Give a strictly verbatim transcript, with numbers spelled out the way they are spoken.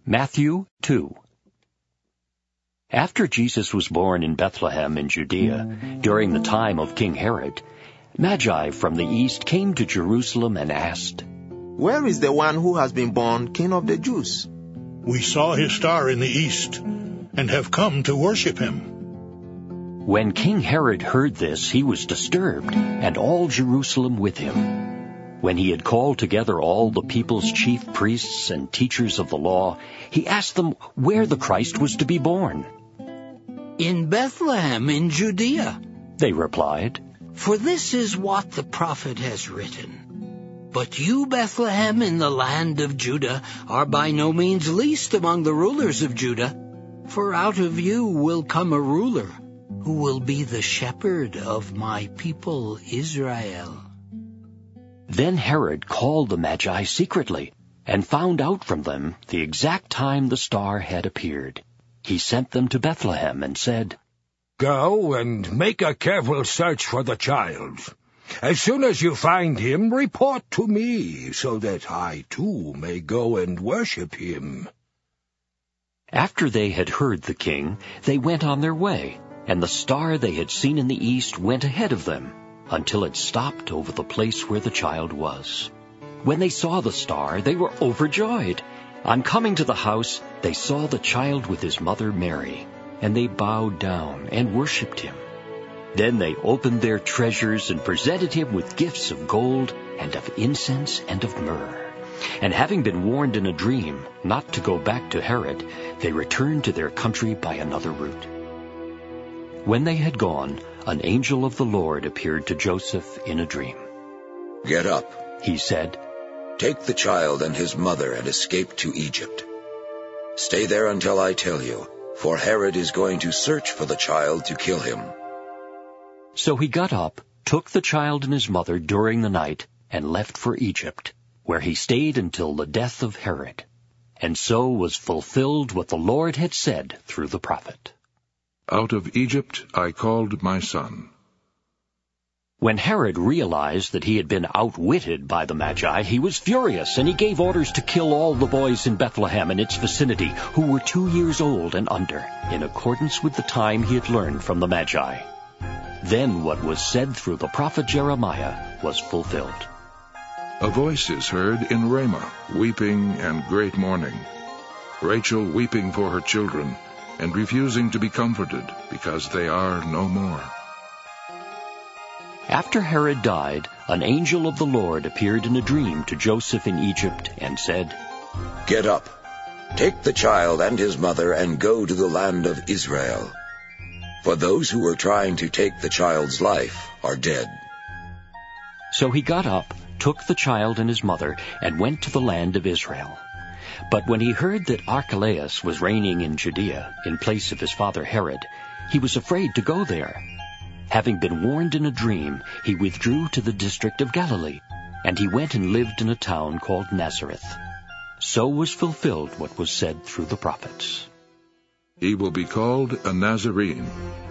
Matthew two. After Jesus was born in Bethlehem in Judea, during the time of King Herod, Magi from the east came to Jerusalem and asked, "Where is the one who has been born King of the Jews? We saw his star in the east, and have come to worship him." When King Herod heard this, he was disturbed, and all Jerusalem with him. When he had called together all the people's chief priests and teachers of the law, he asked them where the Christ was to be born. "In Bethlehem in Judea," they replied. "for this is what the prophet has written. But you, Bethlehem, in the land of Judah, are by no means least among the rulers of Judah, for out of you will come a ruler, who will be the shepherd of my people Israel." Then Herod called the Magi secretly, and found out from them the exact time the star had appeared. He sent them to Bethlehem and said, "Go and make a careful search for the child. As soon as you find him, report to me, so that I too may go and worship him." After they had heard the king, they went on their way, and the star they had seen in the east went ahead of them, until it stopped over the place where the child was. When they saw the star, they were overjoyed. On coming to the house, they saw the child with his mother Mary, and they bowed down and worshipped him. Then they opened their treasures and presented him with gifts of gold and of incense and of myrrh. And having been warned in a dream not to go back to Herod, they returned to their country by another route. When they had gone, an angel of the Lord appeared to Joseph in a dream. "Get up," he said. "Take the child and his mother and escape to Egypt. Stay there until I tell you, for Herod is going to search for the child to kill him." So he got up, took the child and his mother during the night, and left for Egypt, where he stayed until the death of Herod. And so was fulfilled what the Lord had said through the prophet. "Out of Egypt I called my son." When Herod realized that he had been outwitted by the Magi, he was furious, and he gave orders to kill all the boys in Bethlehem and its vicinity who were two years old and under, in accordance with the time he had learned from the Magi. Then what was said through the prophet Jeremiah was fulfilled. "A voice is heard in Ramah, weeping and great mourning, Rachel weeping for her children, and refusing to be comforted, because they are no more." After Herod died, an angel of the Lord appeared in a dream to Joseph in Egypt and said, "Get up, take the child and his mother and go to the land of Israel. For those who were trying to take the child's life are dead." So he got up, took the child and his mother, and went to the land of Israel. But when he heard that Archelaus was reigning in Judea in place of his father Herod, he was afraid to go there. Having been warned in a dream, he withdrew to the district of Galilee, and he went and lived in a town called Nazareth. So was fulfilled what was said through the prophets. "He will be called a Nazarene,